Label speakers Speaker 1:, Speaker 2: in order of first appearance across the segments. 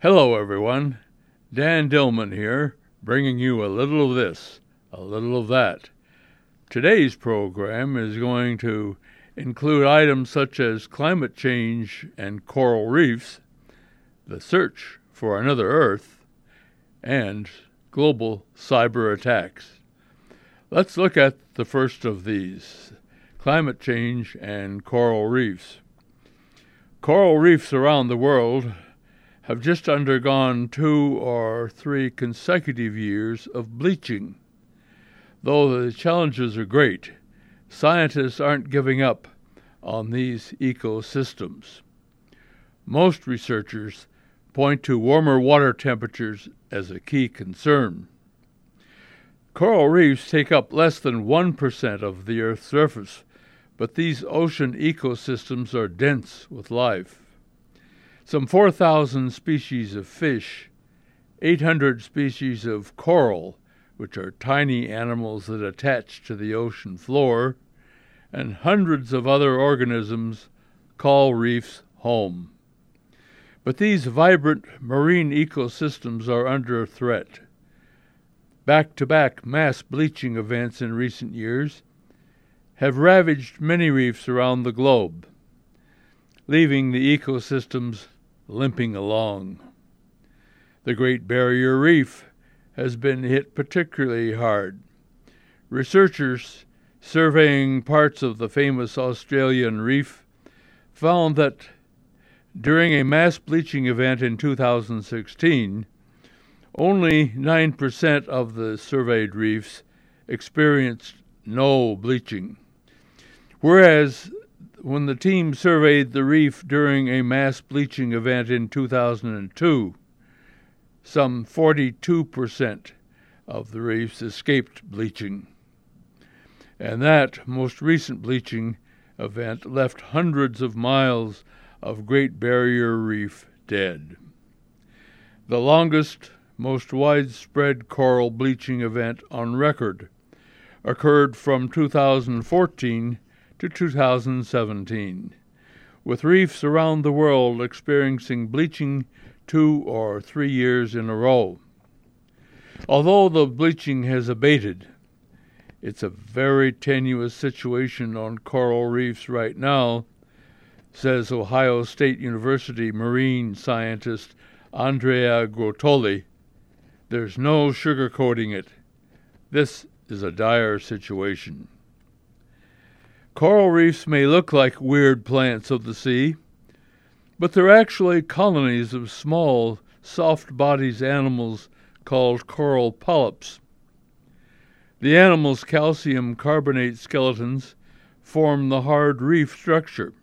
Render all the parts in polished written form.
Speaker 1: Hello, everyone. Dan Dillman here, bringing you a little of this, a little of that. Today's program is going to include items such as climate change and coral reefs, the search for another Earth, and global cyber attacks. Let's look at the first of these, climate change and coral reefs. Coral reefs around the world have just undergone 2 or 3 consecutive years of bleaching. Though the challenges are great, scientists aren't giving up on these ecosystems. Most researchers point to warmer water temperatures as a key concern. Coral reefs take up less than 1% of the Earth's surface, but these ocean ecosystems are dense with life. Some 4,000 species of fish, 800 species of coral, which are tiny animals that attach to the ocean floor, and hundreds of other organisms call reefs home. But these vibrant marine ecosystems are under threat. Back-to-back mass bleaching events in recent years have ravaged many reefs around the globe, leaving the ecosystems limping along. The Great Barrier Reef has been hit particularly hard. Researchers surveying parts of the famous Australian reef found that during a mass bleaching event in 2016, only 9% of the surveyed reefs experienced no bleaching, whereas when the team surveyed the reef during a mass bleaching event in 2002, some 42% of the reefs escaped bleaching. And that most recent bleaching event left hundreds of miles of Great Barrier Reef dead. The longest, most widespread coral bleaching event on record occurred from 2014 to 2017, with reefs around the world experiencing bleaching 2 or 3 years in a row. Although the bleaching has abated, it's a very tenuous situation on coral reefs right now, says Ohio State University marine scientist Andrea Grottoli. There's no sugarcoating it. This is a dire situation. Coral reefs may look like weird plants of the sea, but they're actually colonies of small, soft-bodied animals called coral polyps. The animals' calcium carbonate skeletons form the hard reef structure.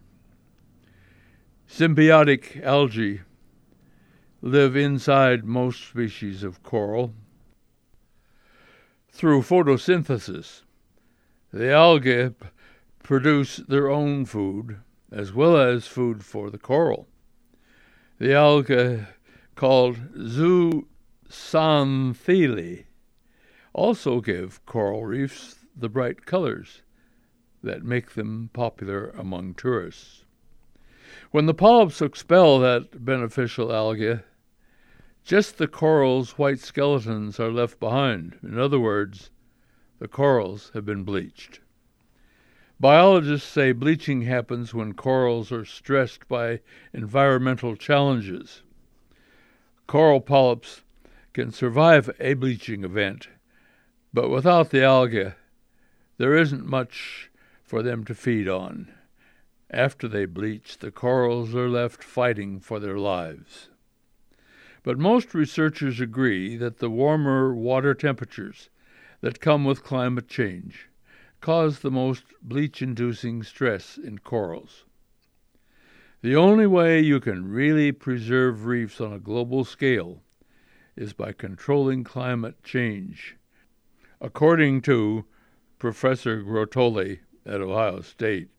Speaker 1: Symbiotic algae live inside most species of coral. Through photosynthesis, the algae produce their own food, as well as food for the coral. The algae, called zooxanthellae, also give coral reefs the bright colors that make them popular among tourists. When the polyps expel that beneficial algae, just the coral's white skeletons are left behind. In other words, the corals have been bleached. Biologists say bleaching happens when corals are stressed by environmental challenges. Coral polyps can survive a bleaching event, but without the algae, there isn't much for them to feed on. After they bleach, the corals are left fighting for their lives. But most researchers agree that the warmer water temperatures that come with climate change cause the most bleach-inducing stress in corals. The only way you can really preserve reefs on a global scale is by controlling climate change, according to Professor Grottoli at Ohio State.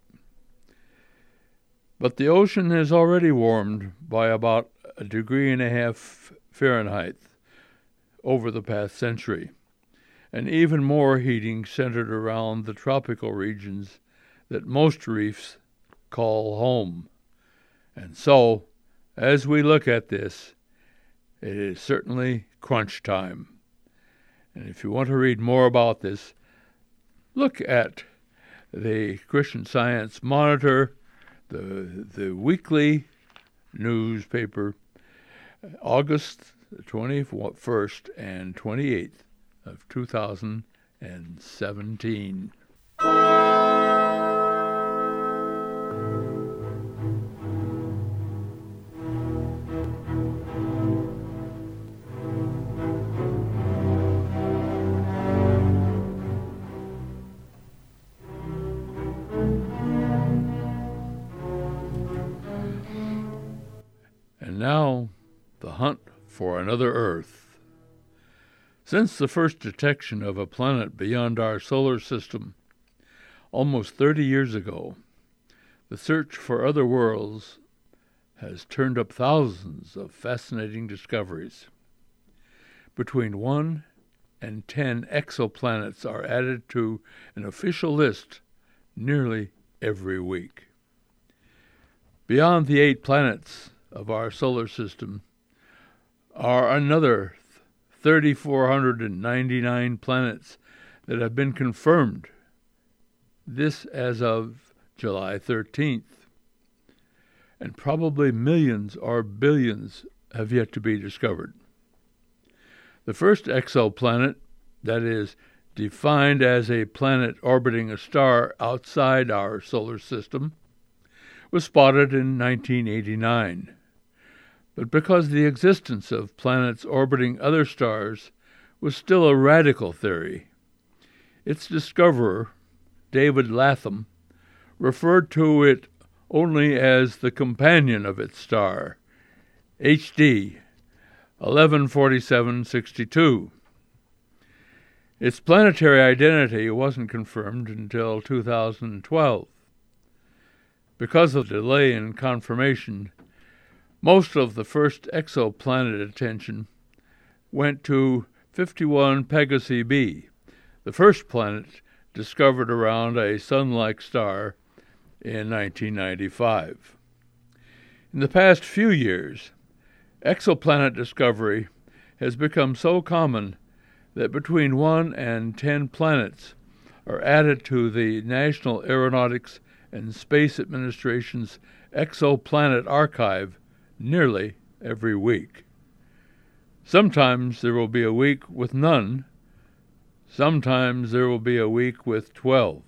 Speaker 1: But the ocean has already warmed by about 1.5 degrees Fahrenheit over the past century, and even more heating centered around the tropical regions that most reefs call home. And so, as we look at this, It is certainly crunch time. And if you want to read more about this, look at the Christian Science Monitor, the weekly newspaper, August 21st and 28th of 2017. And now, the hunt for another Earth. Since the first detection of a planet beyond our solar system, almost 30 years ago, the search for other worlds has turned up thousands of fascinating discoveries. Between 1 and 10 exoplanets are added to an official list nearly every week. Beyond the 8 planets of our solar system are another 3,499 planets that have been confirmed, this as of July 13th. And probably millions or billions have yet to be discovered. The first exoplanet, that is, defined as a planet orbiting a star outside our solar system, was spotted in 1989. But because the existence of planets orbiting other stars was still a radical theory, its discoverer, David Latham, referred to it only as the companion of its star, HD 114762. Its planetary identity wasn't confirmed until 2012. Because of the delay in confirmation, most of the first exoplanet attention went to 51 Pegasi b, the first planet discovered around a sun-like star in 1995. In the past few years, exoplanet discovery has become so common that between 1 and 10 planets are added to the National Aeronautics and Space Administration's Exoplanet Archive nearly every week. Sometimes there will be a week with none. Sometimes there will be a week with 12.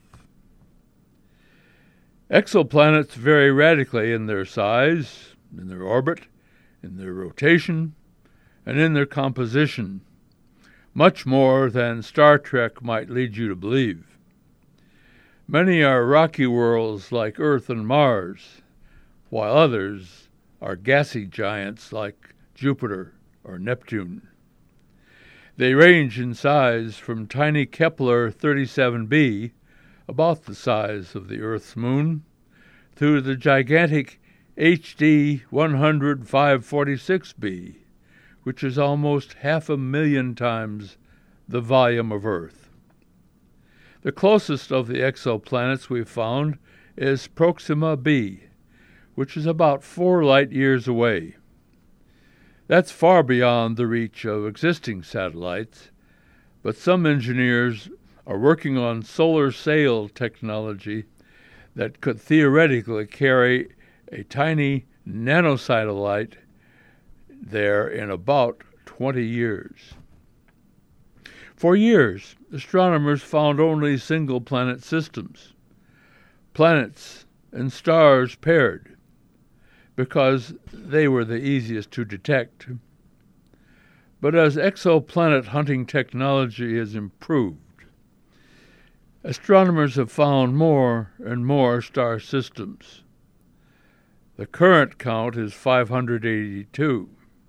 Speaker 1: Exoplanets vary radically in their size, in their orbit, in their rotation, and in their composition, much more than Star Trek might lead you to believe. Many are rocky worlds like Earth and Mars, while others are gassy giants like Jupiter or Neptune. They range in size from tiny Kepler 37b, about the size of the Earth's moon, to the gigantic HD 100-546b, which is almost 500,000 times the volume of Earth. The closest of the exoplanets we've found is Proxima b, which is about 4 light-years away. That's far beyond the reach of existing satellites, but some engineers are working on solar sail technology that could theoretically carry a tiny nanosatellite there in about 20 years. For years, astronomers found only single-planet systems, planets and stars paired, because they were the easiest to detect. But as exoplanet hunting technology has improved, astronomers have found more and more star systems. The current count is 582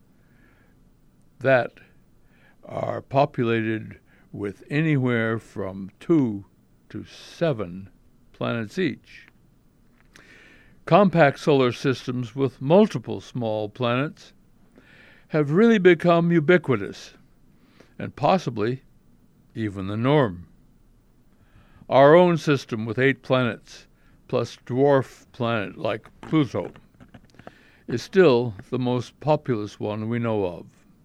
Speaker 1: that are populated with anywhere from 2 to 7 planets each. Compact solar systems with multiple small planets have really become ubiquitous and possibly even the norm. Our own system with 8 planets plus dwarf planet like Pluto is still the most populous one we know of.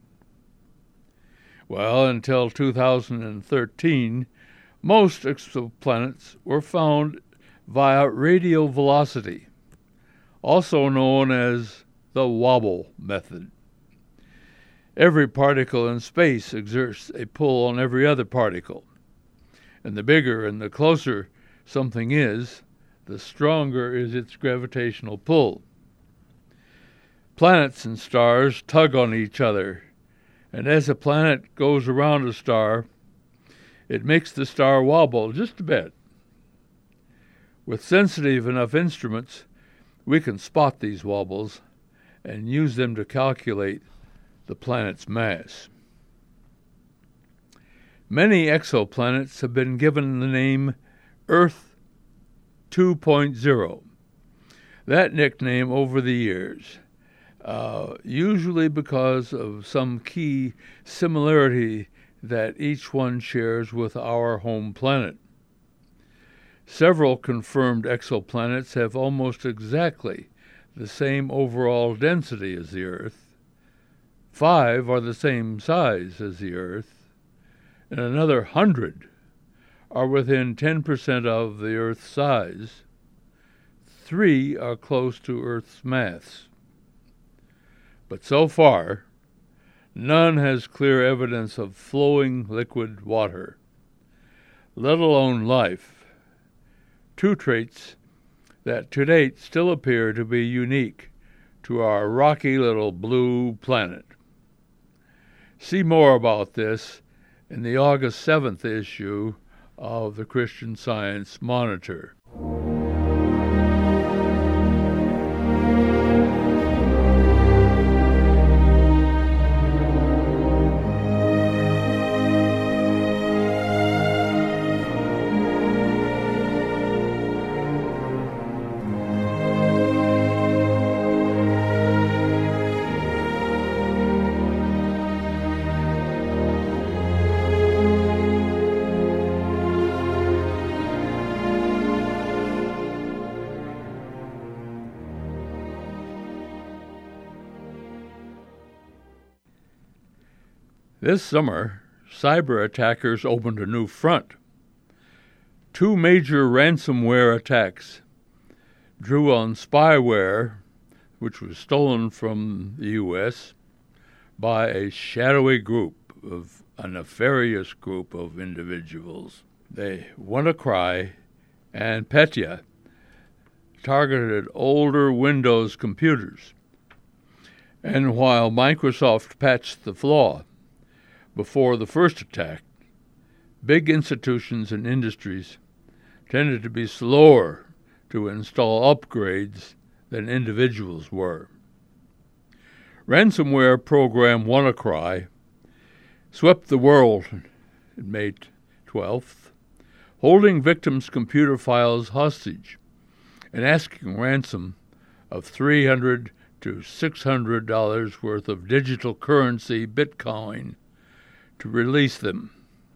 Speaker 1: Well, until 2013, most exoplanets were found via radial velocity, also known as the wobble method. Every particle in space exerts a pull on every other particle, and the bigger and the closer something is, the stronger is its gravitational pull. Planets and stars tug on each other, and as a planet goes around a star, it makes the star wobble just a bit. With sensitive enough instruments, we can spot these wobbles and use them to calculate the planet's mass. Many exoplanets have been given the name Earth 2.0. That nickname over the years, usually because of some key similarity that each one shares with our home planet. Several confirmed exoplanets have almost exactly the same overall density as the Earth. 5 are the same size as the Earth, and another 100 are within 10% of the Earth's size. 3 are close to Earth's mass. But so far, none has clear evidence of flowing liquid water, let alone life, 2 traits that to date still appear to be unique to our rocky little blue planet. See more about this in the August 7th issue of the Christian Science Monitor. This summer, cyber attackers opened a new front. 2 major ransomware attacks drew on spyware, which was stolen from the U.S. by a shadowy a nefarious group of individuals. WannaCry and Petya targeted older Windows computers. And while Microsoft patched the flaw before the first attack, big institutions and industries tended to be slower to install upgrades than individuals were. Ransomware program WannaCry swept the world on May 12th, holding victims' computer files hostage and asking ransom of $300 to $600 worth of digital currency, Bitcoin, to release them.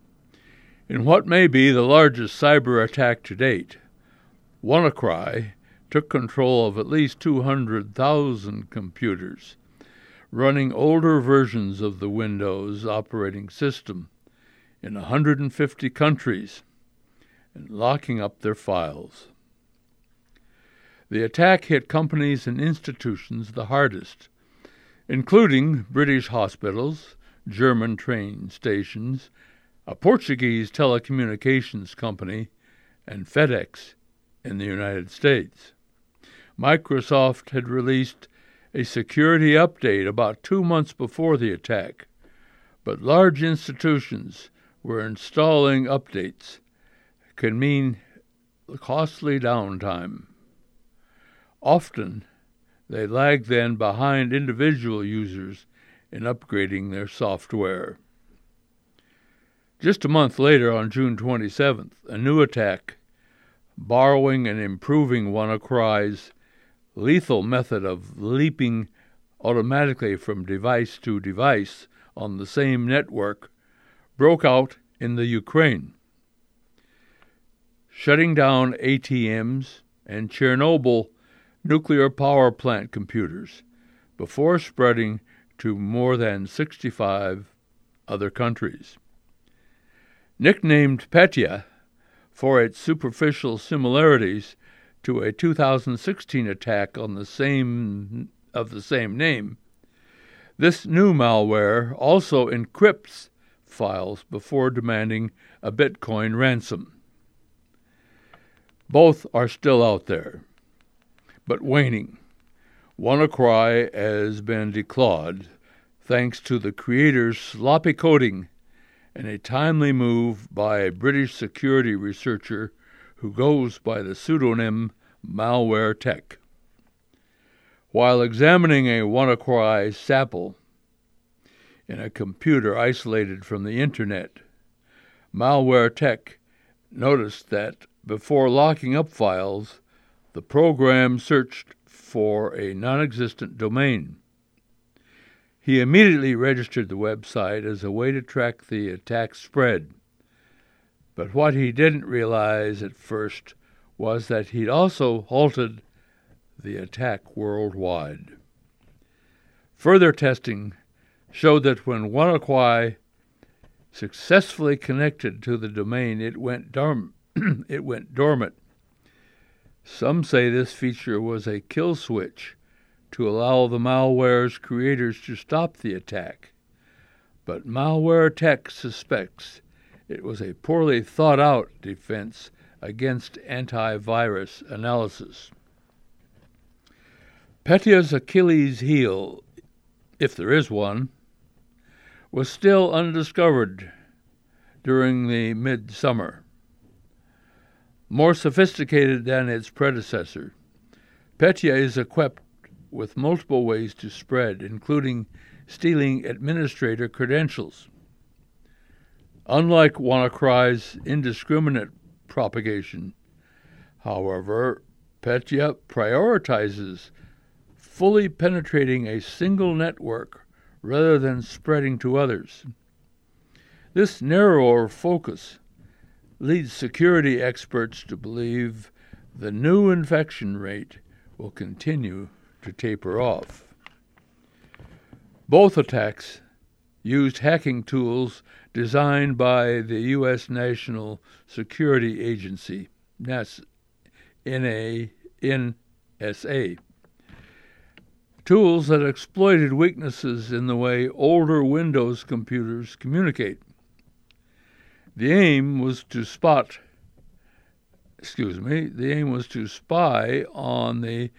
Speaker 1: In what may be the largest cyber attack to date, WannaCry took control of at least 200,000 computers running older versions of the Windows operating system in 150 countries and locking up their files. The attack hit companies and institutions the hardest, including British hospitals, German train stations, a Portuguese telecommunications company, and FedEx in the United States. Microsoft had released a security update about 2 months before the attack, but large institutions were installing updates can mean costly downtime. Often, they lag then behind individual users in upgrading their software. Just a month later, on June 27th, a new attack, borrowing and improving WannaCry's lethal method of leaping automatically from device to device on the same network, broke out in the Ukraine, shutting down ATMs and Chernobyl nuclear power plant computers before spreading to more than 65 other countries. Nicknamed Petya for its superficial similarities to a 2016 attack on the same name, this new malware also encrypts files before demanding a Bitcoin ransom. Both are still out there, but waning. WannaCry has been declawed thanks to the creator's sloppy coding and a timely move by a British security researcher who goes by the pseudonym Malware Tech. While examining a WannaCry sample in a computer isolated from the Internet, Malware Tech noticed that before locking up files, the program searched for a non-existent domain. He immediately registered the website as a way to track the attack spread. But what he didn't realize at first was that he'd also halted the attack worldwide. Further testing showed that when WannaCry successfully connected to the domain, it went dormant. Some say this feature was a kill switch to allow the malware's creators to stop the attack. But Malware Tech suspects it was a poorly thought-out defense against antivirus analysis. Petya's Achilles heel, if there is one, was still undiscovered during the midsummer. More sophisticated than its predecessor, Petya is equipped with multiple ways to spread, including stealing administrator credentials. Unlike WannaCry's indiscriminate propagation, however, Petya prioritizes fully penetrating a single network rather than spreading to others. This narrower focus leads security experts to believe the new infection rate will continue to taper off. Both attacks used hacking tools designed by the U.S. National Security Agency, NSA, tools that exploited weaknesses in the way older Windows computers communicate. The aim was to spy on the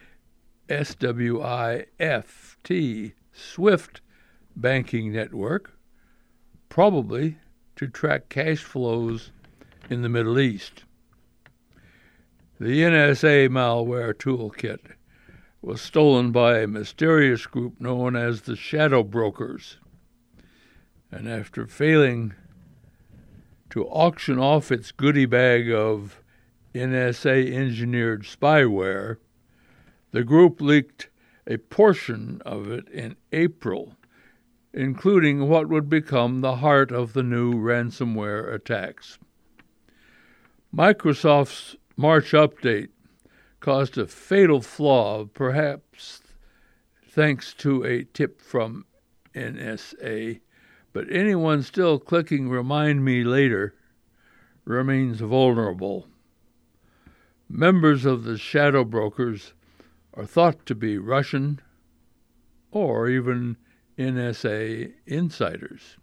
Speaker 1: SWIFT banking network, probably to track cash flows in the Middle East. The NSA malware toolkit was stolen by a mysterious group known as the Shadow Brokers, and after failing to auction off its goodie bag of NSA-engineered spyware, the group leaked a portion of it in April, including what would become the heart of the new ransomware attacks. Microsoft's March update caused a fatal flaw, perhaps thanks to a tip from NSA, but anyone still clicking Remind Me Later remains vulnerable. Members of the Shadow Brokers are thought to be Russian or even NSA insiders.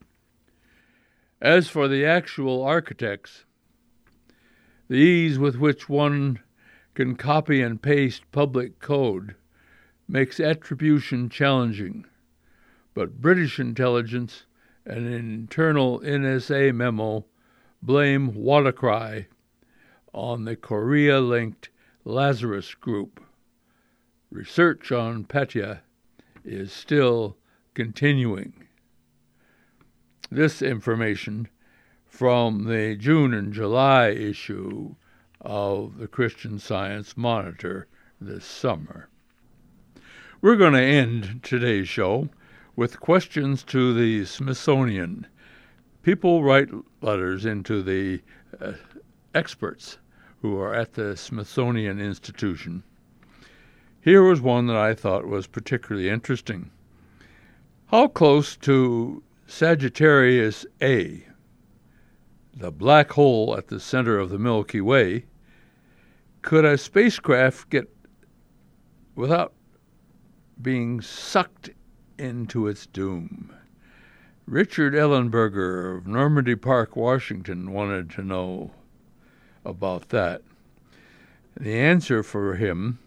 Speaker 1: As for the actual architects, the ease with which one can copy and paste public code makes attribution challenging, but British intelligence and an internal NSA memo blame WannaCry on the Korea-linked Lazarus Group. Research on Petya is still continuing. This information from the June and July issue of the Christian Science Monitor this summer. We're going to end today's show with questions to the Smithsonian. People write letters into the experts who are at the Smithsonian Institution. Here was one that I thought was particularly interesting. How close to Sagittarius A, the black hole at the center of the Milky Way, could a spacecraft get without being sucked into its doom? Richard Ellenberger of Normandy Park, Washington, wanted to know about that. The answer for him,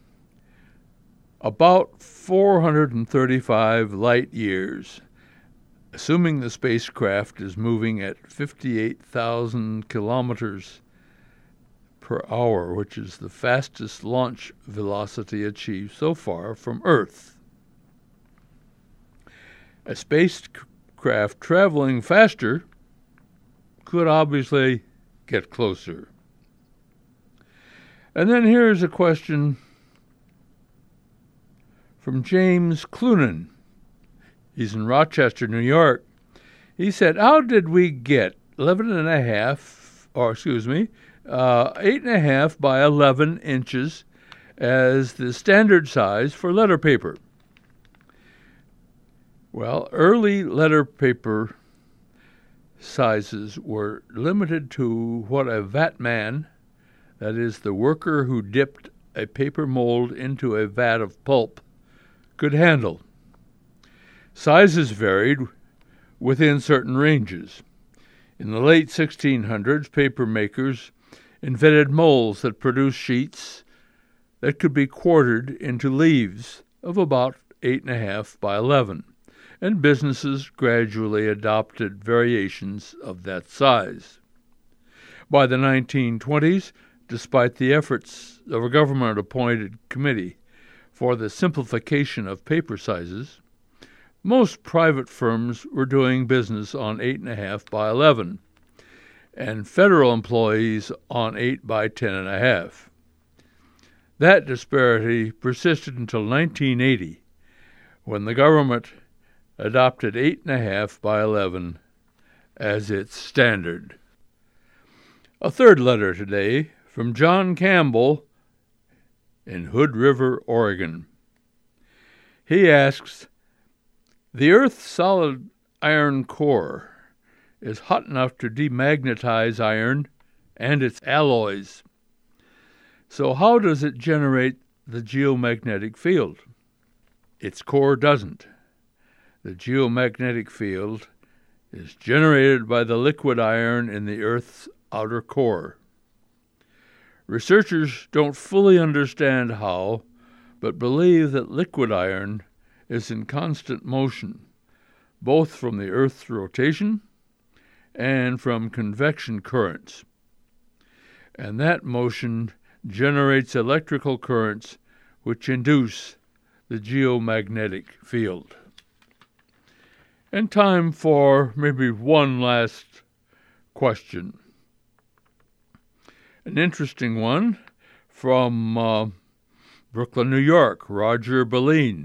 Speaker 1: about 435 light years, assuming the spacecraft is moving at 58,000 kilometers per hour, which is the fastest launch velocity achieved so far from Earth. A spacecraft traveling faster could obviously get closer. And then here's a question from James Clunan. He's in Rochester, New York. He said, how did we get 8.5 by 11 inches as the standard size for letter paper? Well, early letter paper sizes were limited to what a vatman, that is, the worker who dipped a paper mold into a vat of pulp, could handle. Sizes varied within certain ranges. In the late 1600s, paper makers invented molds that produced sheets that could be quartered into leaves of about 8.5 by 11, and businesses gradually adopted variations of that size. By the 1920s, despite the efforts of a government-appointed committee for the simplification of paper sizes, most private firms were doing business on 8.5 by 11, and federal employees on 8 by 10.5. That disparity persisted until 1980, when the government adopted 8.5 by 11 as its standard. A third letter today from John Campbell in Hood River, Oregon. He asks, the Earth's solid iron core is hot enough to demagnetize iron and its alloys. So how does it generate the geomagnetic field? Its core doesn't. The geomagnetic field is generated by the liquid iron in the Earth's outer core. Researchers don't fully understand how, but believe that liquid iron is in constant motion, both from the Earth's rotation and from convection currents. And that motion generates electrical currents which induce the geomagnetic field. And time for maybe one last question. An interesting one from Brooklyn, New York, Roger Beline.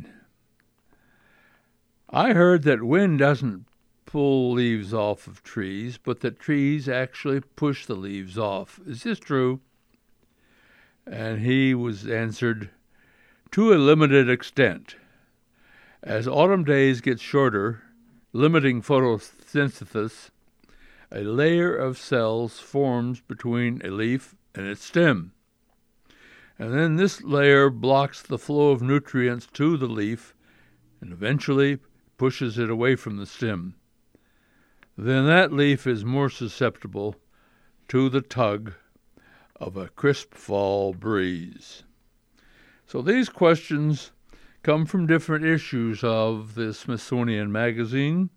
Speaker 1: I heard that wind doesn't pull leaves off of trees, but that trees actually push the leaves off. Is this true? And he was answered, to a limited extent. As autumn days get shorter, limiting photosynthesis, a layer of cells forms between a leaf and its stem. And then this layer blocks the flow of nutrients to the leaf and eventually pushes it away from the stem. Then that leaf is more susceptible to the tug of a crisp fall breeze. So these questions come from different issues of the Smithsonian Magazine.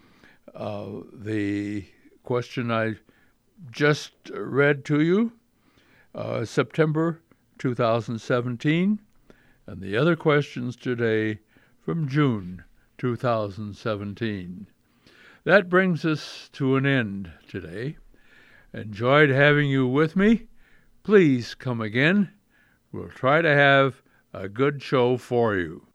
Speaker 1: The question I just read to you, September 2017, and the other questions today from June 2017. That brings us to an end today. Enjoyed having you with me. Please come again. We'll try to have a good show for you.